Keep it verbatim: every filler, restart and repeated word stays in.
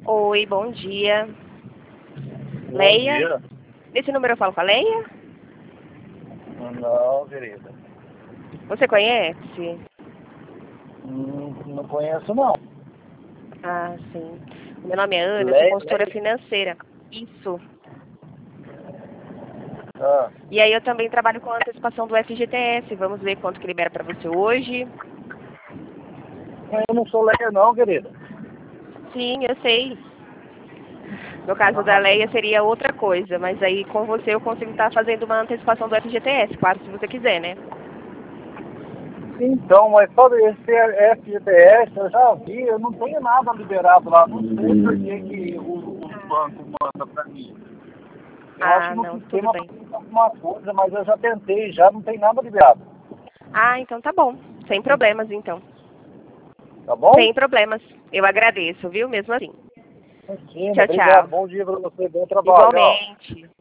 Oi, bom dia. Bom Leia? dia. Nesse número eu falo com a Leia? Não, querida. Você conhece? Hum, não conheço, não. Ah, sim. O meu nome é Ana, eu sou Leia, consultora Leia. financeira. Isso. Ah, E aí eu também trabalho com a antecipação do F G T S. Vamos ver quanto que libera para você hoje. eu não sou Leia, não, querida. Sim, eu sei. No caso da Ah, Leia seria outra coisa, mas aí com você eu consigo estar fazendo uma antecipação do F G T S, claro, se você quiser, né? então, mas só esse F G T S eu já vi, eu não tenho nada liberado lá. Não sei por que, que o, o banco manda pra mim. Eu acho Ah, que no não, tudo sistema bem. tem alguma coisa, mas eu já tentei, já não tem nada liberado. Ah, então tá bom. Sem problemas, então. Tá bom? Sem problemas. Eu agradeço, viu? Mesmo assim. Imagina, Tchau, obrigado. tchau. Bom dia pra você, bom trabalho. Tchau. Igualmente.